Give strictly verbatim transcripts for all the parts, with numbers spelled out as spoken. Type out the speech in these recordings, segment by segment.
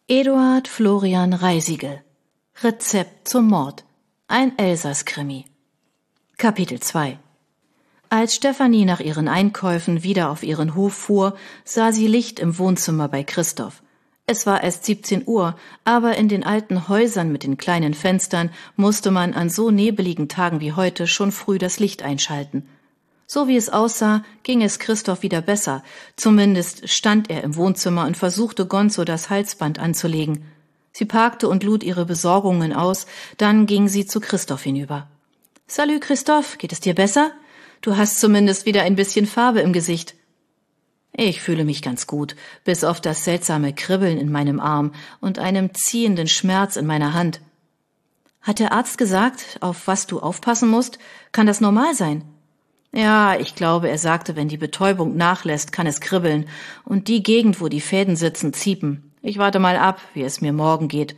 Eduard Florian Reisigel. Rezept zum Mord. Ein Elsass-Krimi. Kapitel zwei. Als Stefanie nach ihren Einkäufen wieder auf ihren Hof fuhr, sah sie Licht im Wohnzimmer bei Christoph. Es war erst siebzehn Uhr, aber in den alten Häusern mit den kleinen Fenstern musste man an so nebeligen Tagen wie heute schon früh das Licht einschalten. So wie es aussah, ging es Christoph wieder besser. Zumindest stand er im Wohnzimmer und versuchte Gonzo das Halsband anzulegen. Sie parkte und lud ihre Besorgungen aus, dann ging sie zu Christoph hinüber. »Salü, Christoph, geht es dir besser? Du hast zumindest wieder ein bisschen Farbe im Gesicht.« »Ich fühle mich ganz gut, bis auf das seltsame Kribbeln in meinem Arm und einem ziehenden Schmerz in meiner Hand.« »Hat der Arzt gesagt, auf was du aufpassen musst? Kann das normal sein?« »Ja, ich glaube, er sagte, wenn die Betäubung nachlässt, kann es kribbeln und die Gegend, wo die Fäden sitzen, ziepen. Ich warte mal ab, wie es mir morgen geht.«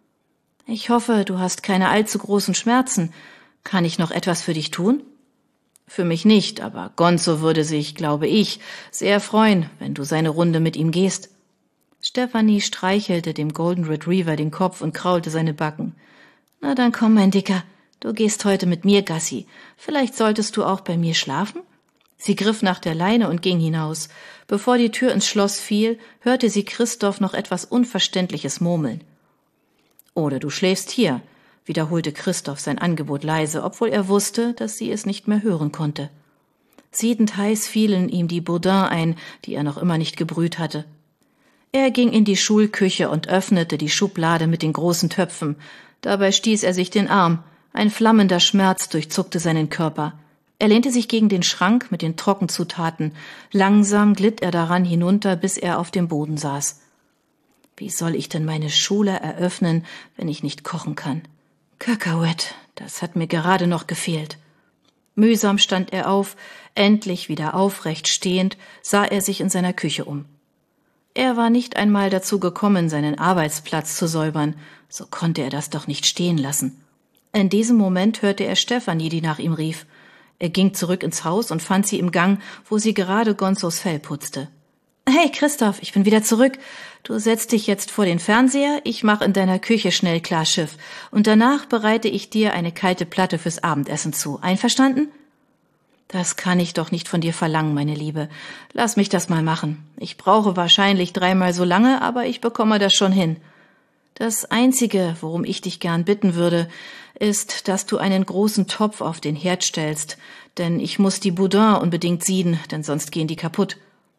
»Ich hoffe, du hast keine allzu großen Schmerzen. Kann ich noch etwas für dich tun?« »Für mich nicht, aber Gonzo würde sich, glaube ich, sehr freuen, wenn du seine Runde mit ihm gehst.« Stefanie streichelte dem Golden Retriever den Kopf und kraulte seine Backen. »Na dann komm, mein Dicker. Du gehst heute mit mir Gassi. Vielleicht solltest du auch bei mir schlafen?« Sie griff nach der Leine und ging hinaus. Bevor die Tür ins Schloss fiel, hörte sie Christoph noch etwas Unverständliches murmeln. »Oder du schläfst hier«, wiederholte Christoph sein Angebot leise, obwohl er wusste, dass sie es nicht mehr hören konnte. Siedend heiß fielen ihm die Boudins ein, die er noch immer nicht gebrüht hatte. Er ging in die Schulküche und öffnete die Schublade mit den großen Töpfen. Dabei stieß er sich den Arm. Ein flammender Schmerz durchzuckte seinen Körper. Er lehnte sich gegen den Schrank mit den Trockenzutaten. Langsam glitt er daran hinunter, bis er auf dem Boden saß. Wie soll ich denn meine Schule eröffnen, wenn ich nicht kochen kann? Kakauett, das hat mir gerade noch gefehlt. Mühsam stand er auf, endlich wieder aufrecht stehend, sah er sich in seiner Küche um. Er war nicht einmal dazu gekommen, seinen Arbeitsplatz zu säubern, so konnte er das doch nicht stehen lassen. In diesem Moment hörte er Stefanie, die nach ihm rief. Er ging zurück ins Haus und fand sie im Gang, wo sie gerade Gonzos Fell putzte. »Hey, Christoph, ich bin wieder zurück. Du setzt dich jetzt vor den Fernseher, ich mach in deiner Küche schnell klar Schiff und danach bereite ich dir eine kalte Platte fürs Abendessen zu. Einverstanden?« »Das kann ich doch nicht von dir verlangen, meine Liebe. Lass mich das mal machen. Ich brauche wahrscheinlich dreimal so lange, aber ich bekomme das schon hin. Das Einzige, worum ich dich gern bitten würde, ist, dass du einen großen Topf auf den Herd stellst, denn ich muss die Boudins unbedingt sieden, denn sonst gehen die kaputt.«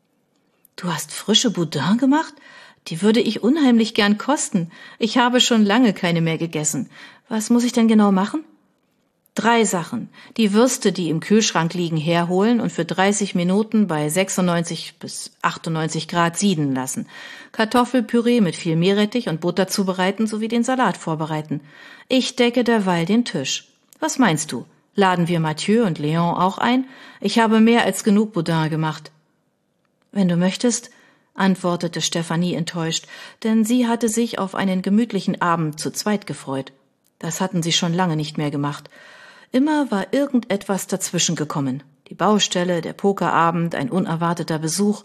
»Du hast frische Boudins gemacht? Die würde ich unheimlich gern kosten. Ich habe schon lange keine mehr gegessen. Was muss ich denn genau machen?« »Drei Sachen. Die Würste, die im Kühlschrank liegen, herholen und für dreißig Minuten bei sechsundneunzig bis achtundneunzig Grad sieden lassen. Kartoffelpüree mit viel Meerrettich und Butter zubereiten sowie den Salat vorbereiten. Ich decke derweil den Tisch. Was meinst du? Laden wir Mathieu und Léon auch ein? Ich habe mehr als genug Boudin gemacht.« »Wenn du möchtest«, antwortete Stefanie enttäuscht, denn sie hatte sich auf einen gemütlichen Abend zu zweit gefreut. Das hatten sie schon lange nicht mehr gemacht. Immer war irgendetwas dazwischen gekommen. Die Baustelle, der Pokerabend, ein unerwarteter Besuch.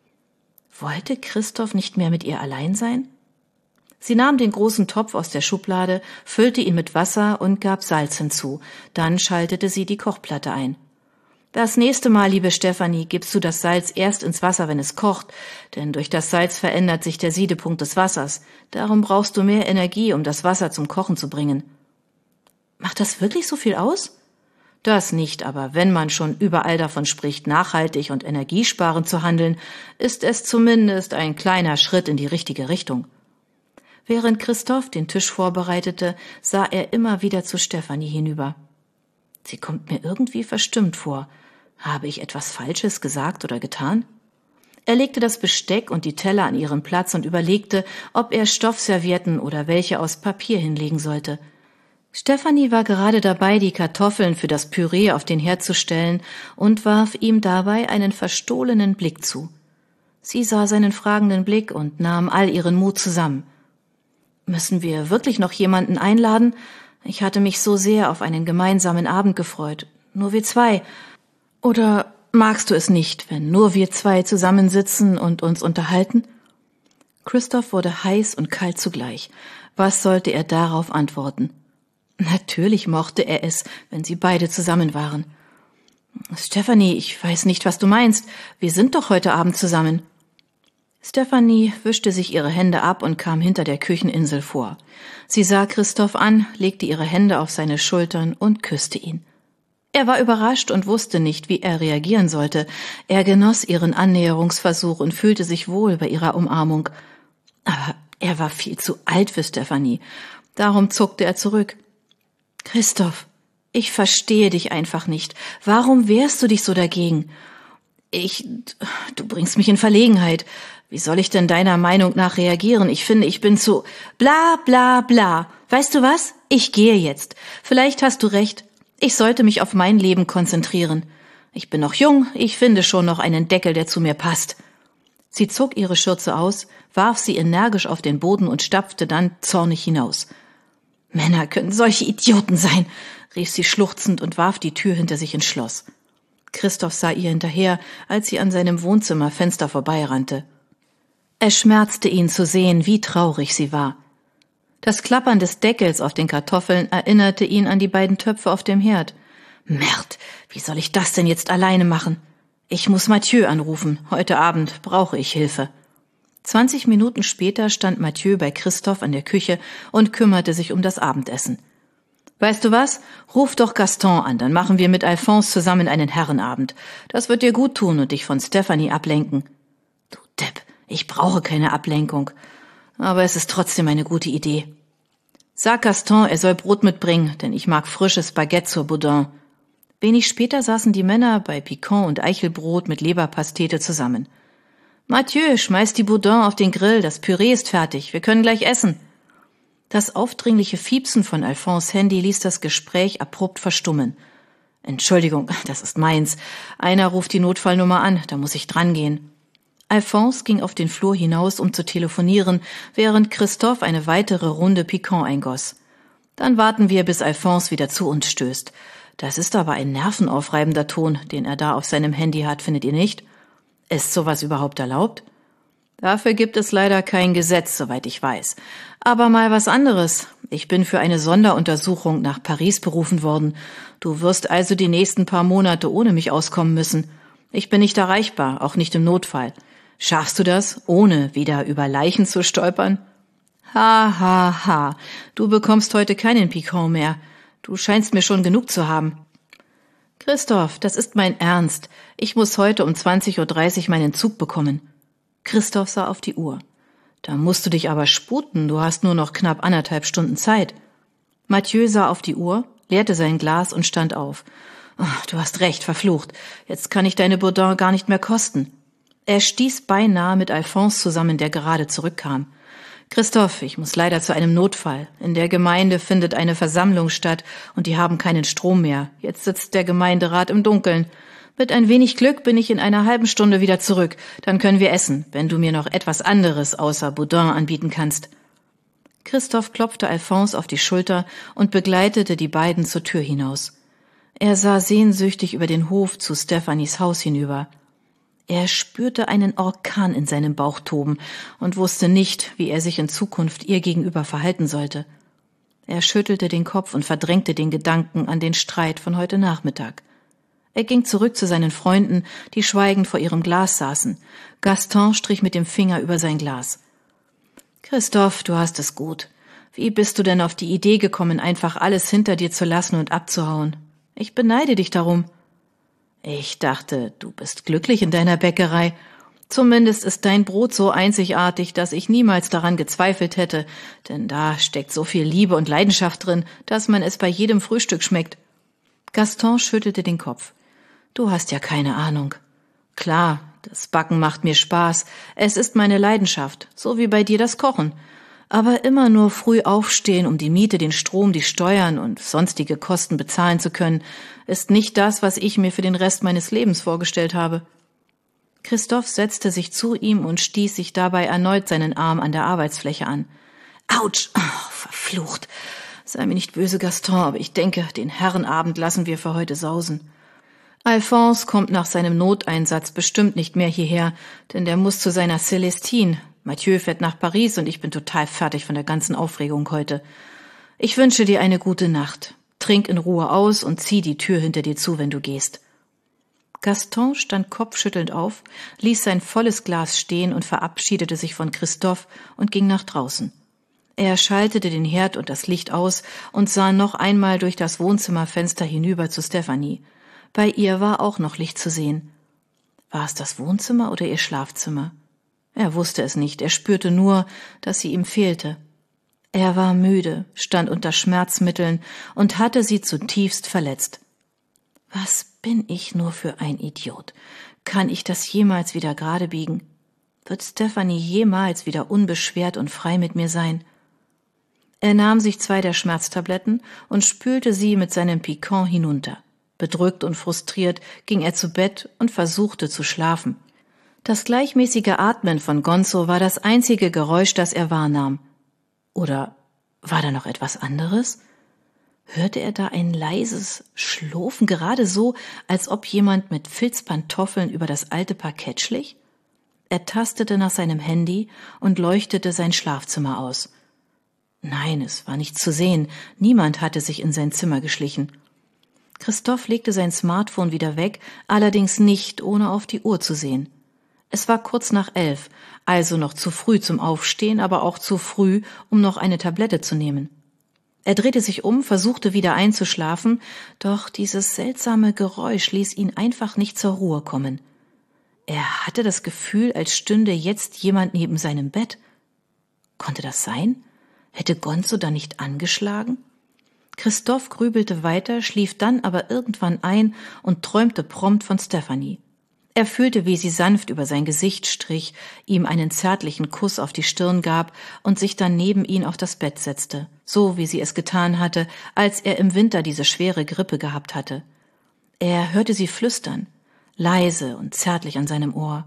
Wollte Christoph nicht mehr mit ihr allein sein? Sie nahm den großen Topf aus der Schublade, füllte ihn mit Wasser und gab Salz hinzu. Dann schaltete sie die Kochplatte ein. »Das nächste Mal, liebe Stefanie, gibst du das Salz erst ins Wasser, wenn es kocht, denn durch das Salz verändert sich der Siedepunkt des Wassers. Darum brauchst du mehr Energie, um das Wasser zum Kochen zu bringen.« »Macht das wirklich so viel aus?« »Das nicht, aber wenn man schon überall davon spricht, nachhaltig und energiesparend zu handeln, ist es zumindest ein kleiner Schritt in die richtige Richtung.« Während Christoph den Tisch vorbereitete, sah er immer wieder zu Stefanie hinüber. »Sie kommt mir irgendwie verstimmt vor. Habe ich etwas Falsches gesagt oder getan?« Er legte das Besteck und die Teller an ihren Platz und überlegte, ob er Stoffservietten oder welche aus Papier hinlegen sollte. Stefanie war gerade dabei, die Kartoffeln für das Püree auf den Herd zu stellen und warf ihm dabei einen verstohlenen Blick zu. Sie sah seinen fragenden Blick und nahm all ihren Mut zusammen. »Müssen wir wirklich noch jemanden einladen? Ich hatte mich so sehr auf einen gemeinsamen Abend gefreut. Nur wir zwei. Oder magst du es nicht, wenn nur wir zwei zusammensitzen und uns unterhalten?« Christoph wurde heiß und kalt zugleich. Was sollte er darauf antworten? Natürlich mochte er es, wenn sie beide zusammen waren. »Stephanie, ich weiß nicht, was du meinst. Wir sind doch heute Abend zusammen.« Stephanie wischte sich ihre Hände ab und kam hinter der Kücheninsel vor. Sie sah Christoph an, legte ihre Hände auf seine Schultern und küsste ihn. Er war überrascht und wusste nicht, wie er reagieren sollte. Er genoss ihren Annäherungsversuch und fühlte sich wohl bei ihrer Umarmung. Aber er war viel zu alt für Stephanie. Darum zuckte er zurück. »Christoph, ich verstehe dich einfach nicht. Warum wehrst du dich so dagegen? Ich, du bringst mich in Verlegenheit. Wie soll ich denn deiner Meinung nach reagieren? Ich finde, ich bin zu bla bla bla. Weißt du was? Ich gehe jetzt. Vielleicht hast du recht. Ich sollte mich auf mein Leben konzentrieren. Ich bin noch jung, ich finde schon noch einen Deckel, der zu mir passt.« Sie zog ihre Schürze aus, warf sie energisch auf den Boden und stapfte dann zornig hinaus. »Männer können solche Idioten sein«, rief sie schluchzend und warf die Tür hinter sich ins Schloss. Christoph sah ihr hinterher, als sie an seinem Wohnzimmerfenster vorbeirannte. Es schmerzte ihn zu sehen, wie traurig sie war. Das Klappern des Deckels auf den Kartoffeln erinnerte ihn an die beiden Töpfe auf dem Herd. »Merd, wie soll ich das denn jetzt alleine machen? Ich muss Mathieu anrufen. Heute Abend brauche ich Hilfe.« Zwanzig Minuten später stand Mathieu bei Christoph an der Küche und kümmerte sich um das Abendessen. »Weißt du was? Ruf doch Gaston an, dann machen wir mit Alphonse zusammen einen Herrenabend. Das wird dir gut tun und dich von Stephanie ablenken.« »Du Depp, ich brauche keine Ablenkung. Aber es ist trotzdem eine gute Idee. Sag Gaston, er soll Brot mitbringen, denn ich mag frisches Baguette zur Boudin.« Wenig später saßen die Männer bei Piquant und Eichelbrot mit Leberpastete zusammen. »Mathieu, schmeiß die Boudin auf den Grill, das Püree ist fertig, wir können gleich essen.« Das aufdringliche Fiepsen von Alphonse' Handy ließ das Gespräch abrupt verstummen. »Entschuldigung, das ist meins. Einer ruft die Notfallnummer an, da muss ich drangehen.« Alphonse ging auf den Flur hinaus, um zu telefonieren, während Christoph eine weitere Runde Piquant eingoss. »Dann warten wir, bis Alphonse wieder zu uns stößt. Das ist aber ein nervenaufreibender Ton, den er da auf seinem Handy hat, findet ihr nicht? Ist sowas überhaupt erlaubt?« »Dafür gibt es leider kein Gesetz, soweit ich weiß. Aber mal was anderes. Ich bin für eine Sonderuntersuchung nach Paris berufen worden. Du wirst also die nächsten paar Monate ohne mich auskommen müssen. Ich bin nicht erreichbar, auch nicht im Notfall. Schaffst du das, ohne wieder über Leichen zu stolpern?« »Ha, ha, ha. Du bekommst heute keinen Piquant mehr. Du scheinst mir schon genug zu haben.« »Christoph, das ist mein Ernst. Ich muss heute um zwanzig Uhr dreißig meinen Zug bekommen.« Christoph sah auf die Uhr. »Da musst du dich aber sputen, du hast nur noch knapp anderthalb Stunden Zeit.« Mathieu sah auf die Uhr, leerte sein Glas und stand auf. Oh, »Du hast recht, verflucht. Jetzt kann ich deine Boudin gar nicht mehr kosten.« Er stieß beinahe mit Alphonse zusammen, der gerade zurückkam. »Christoph, ich muss leider zu einem Notfall. In der Gemeinde findet eine Versammlung statt und die haben keinen Strom mehr. Jetzt sitzt der Gemeinderat im Dunkeln. Mit ein wenig Glück bin ich in einer halben Stunde wieder zurück. Dann können wir essen, wenn du mir noch etwas anderes außer Boudin anbieten kannst.« Christoph klopfte Alphonse auf die Schulter und begleitete die beiden zur Tür hinaus. Er sah sehnsüchtig über den Hof zu Stephanies Haus hinüber. Er spürte einen Orkan in seinem Bauch toben und wusste nicht, wie er sich in Zukunft ihr gegenüber verhalten sollte. Er schüttelte den Kopf und verdrängte den Gedanken an den Streit von heute Nachmittag. Er ging zurück zu seinen Freunden, die schweigend vor ihrem Glas saßen. Gaston strich mit dem Finger über sein Glas. »Christoph, du hast es gut. Wie bist du denn auf die Idee gekommen, einfach alles hinter dir zu lassen und abzuhauen? Ich beneide dich darum.« »Ich dachte, du bist glücklich in deiner Bäckerei. Zumindest ist dein Brot so einzigartig, dass ich niemals daran gezweifelt hätte, denn da steckt so viel Liebe und Leidenschaft drin, dass man es bei jedem Frühstück schmeckt.« Gaston schüttelte den Kopf. »Du hast ja keine Ahnung. Klar, das Backen macht mir Spaß, es ist meine Leidenschaft, so wie bei dir das Kochen. Aber immer nur früh aufstehen, um die Miete, den Strom, die Steuern und sonstige Kosten bezahlen zu können, ist nicht das, was ich mir für den Rest meines Lebens vorgestellt habe.« Christoph setzte sich zu ihm und stieß sich dabei erneut seinen Arm an der Arbeitsfläche an. »Autsch! Oh, verflucht! Sei mir nicht böse, Gaston, aber ich denke, den Herrenabend lassen wir für heute sausen. Alphonse kommt nach seinem Noteinsatz bestimmt nicht mehr hierher, denn der muss zu seiner Celestine. Mathieu fährt nach Paris und ich bin total fertig von der ganzen Aufregung heute. Ich wünsche dir eine gute Nacht. Trink in Ruhe aus und zieh die Tür hinter dir zu, wenn du gehst.« Gaston stand kopfschüttelnd auf, ließ sein volles Glas stehen und verabschiedete sich von Christophe und ging nach draußen. Er schaltete den Herd und das Licht aus und sah noch einmal durch das Wohnzimmerfenster hinüber zu Stephanie. Bei ihr war auch noch Licht zu sehen. War es das Wohnzimmer oder ihr Schlafzimmer? Er wusste es nicht, er spürte nur, dass sie ihm fehlte. Er war müde, stand unter Schmerzmitteln und hatte sie zutiefst verletzt. Was bin ich nur für ein Idiot? Kann ich das jemals wieder gerade biegen? Wird Stephanie jemals wieder unbeschwert und frei mit mir sein? Er nahm sich zwei der Schmerztabletten und spülte sie mit seinem Pikant hinunter. Bedrückt und frustriert ging er zu Bett und versuchte zu schlafen. Das gleichmäßige Atmen von Gonzo war das einzige Geräusch, das er wahrnahm. Oder war da noch etwas anderes? Hörte er da ein leises Schlurfen, gerade so, als ob jemand mit Filzpantoffeln über das alte Parkett schlich? Er tastete nach seinem Handy und leuchtete sein Schlafzimmer aus. Nein, es war nichts zu sehen, niemand hatte sich in sein Zimmer geschlichen. Christophe legte sein Smartphone wieder weg, allerdings nicht, ohne auf die Uhr zu sehen. Es war kurz nach elf, also noch zu früh zum Aufstehen, aber auch zu früh, um noch eine Tablette zu nehmen. Er drehte sich um, versuchte wieder einzuschlafen, doch dieses seltsame Geräusch ließ ihn einfach nicht zur Ruhe kommen. Er hatte das Gefühl, als stünde jetzt jemand neben seinem Bett. Konnte das sein? Hätte Gonzo da nicht angeschlagen? Christophe grübelte weiter, schlief dann aber irgendwann ein und träumte prompt von Stephanie. Er fühlte, wie sie sanft über sein Gesicht strich, ihm einen zärtlichen Kuss auf die Stirn gab und sich dann neben ihn auf das Bett setzte, so wie sie es getan hatte, als er im Winter diese schwere Grippe gehabt hatte. Er hörte sie flüstern, leise und zärtlich an seinem Ohr.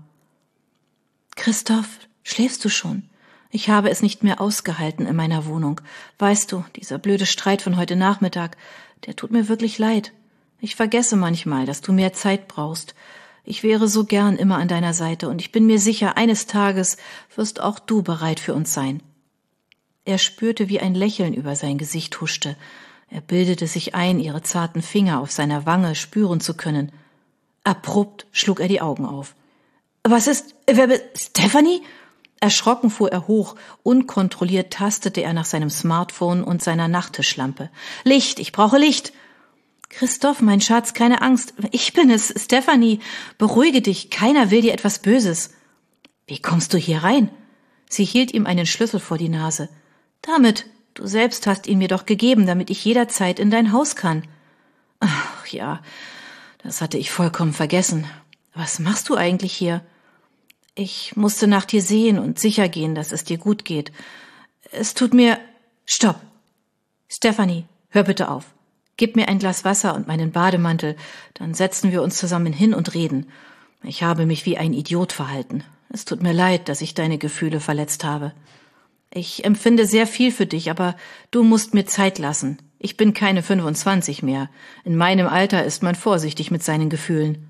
»Christophe, schläfst du schon? Ich habe es nicht mehr ausgehalten in meiner Wohnung. Weißt du, dieser blöde Streit von heute Nachmittag, der tut mir wirklich leid. Ich vergesse manchmal, dass du mehr Zeit brauchst. Ich wäre so gern immer an deiner Seite und ich bin mir sicher, eines Tages wirst auch du bereit für uns sein.« Er spürte, wie ein Lächeln über sein Gesicht huschte. Er bildete sich ein, ihre zarten Finger auf seiner Wange spüren zu können. Abrupt schlug er die Augen auf. »Was ist... Wer be... Stephanie?« Erschrocken fuhr er hoch, unkontrolliert tastete er nach seinem Smartphone und seiner Nachttischlampe. »Licht, ich brauche Licht!« »Christophe, mein Schatz, keine Angst. Ich bin es, Stephanie. Beruhige dich, keiner will dir etwas Böses.« »Wie kommst du hier rein?« Sie hielt ihm einen Schlüssel vor die Nase. »Damit. Du selbst hast ihn mir doch gegeben, damit ich jederzeit in dein Haus kann.« »Ach ja, das hatte ich vollkommen vergessen. Was machst du eigentlich hier?« »Ich musste nach dir sehen und sicher gehen, dass es dir gut geht. Es tut mir...« »Stopp! Stephanie, hör bitte auf. Gib mir ein Glas Wasser und meinen Bademantel, dann setzen wir uns zusammen hin und reden. Ich habe mich wie ein Idiot verhalten. Es tut mir leid, dass ich deine Gefühle verletzt habe. Ich empfinde sehr viel für dich, aber du musst mir Zeit lassen. Ich bin keine fünfundzwanzig mehr. In meinem Alter ist man vorsichtig mit seinen Gefühlen.«